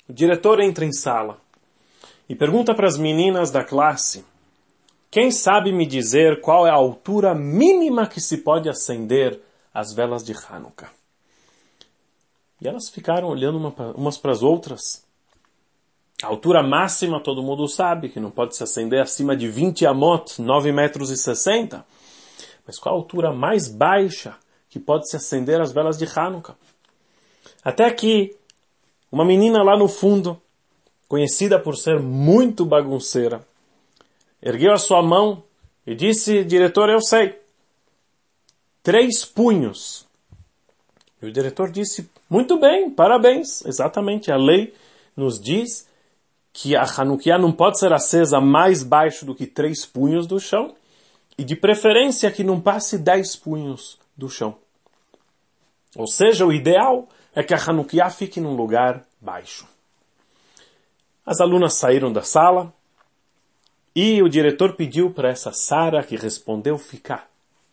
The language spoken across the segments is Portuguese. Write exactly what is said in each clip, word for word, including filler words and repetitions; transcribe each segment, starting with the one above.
O diretor entra em sala e pergunta para as meninas da classe: quem sabe me dizer qual é a altura mínima que se pode acender as velas de Hanukkah? E elas ficaram olhando uma, umas para as outras. A altura máxima todo mundo sabe que não pode se acender acima de vinte amot, nove metros e sessenta. Mas qual a altura mais baixa que pode se acender as velas de Hanukkah? Até que uma menina lá no fundo, conhecida por ser muito bagunceira, ergueu a sua mão e disse: diretor, eu sei. Três punhos. E o diretor disse: muito bem, parabéns. Exatamente, a lei nos diz que a Hanukkah não pode ser acesa mais baixo do que três punhos do chão, e de preferência que não passe dez punhos do chão. Ou seja, o ideal é que a Hanukkah fique num lugar baixo. As alunas saíram da sala e o diretor pediu para essa Sara, que respondeu, ficar.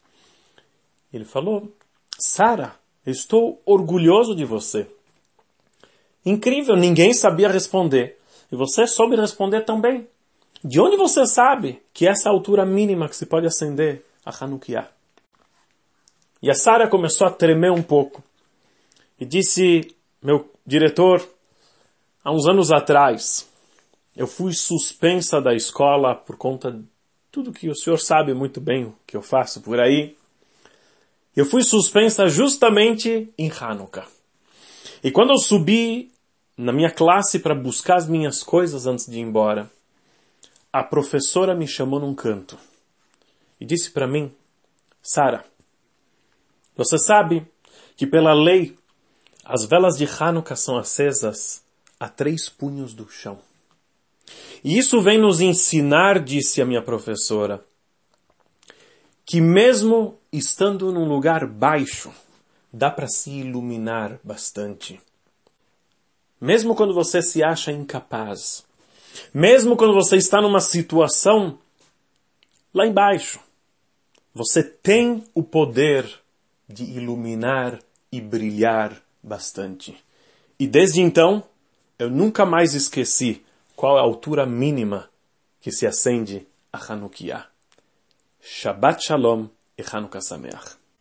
Ele falou: Sara, estou orgulhoso de você. Incrível, ninguém sabia responder. E você soube responder também. De onde você sabe que essa é a altura mínima que se pode acender a Hanukkah? E a Sara começou a tremer um pouco. E disse: meu diretor, há uns anos atrás, eu fui suspensa da escola por conta de tudo que o senhor sabe muito bem o que eu faço por aí. Eu fui suspensa justamente em Hanukkah. E quando eu subi na minha classe para buscar as minhas coisas antes de ir embora, a professora me chamou num canto e disse para mim: Sara, você sabe que pela lei as velas de Hanukkah são acesas a três punhos do chão. E isso vem nos ensinar, disse a minha professora, que mesmo estando num lugar baixo, dá para se iluminar bastante. Mesmo quando você se acha incapaz, mesmo quando você está numa situação lá embaixo, você tem o poder de iluminar e brilhar bastante. E desde então, eu nunca mais esqueci qual é a altura mínima que se acende a Hanukkah. Shabbat Shalom e Hanukkah Sameach.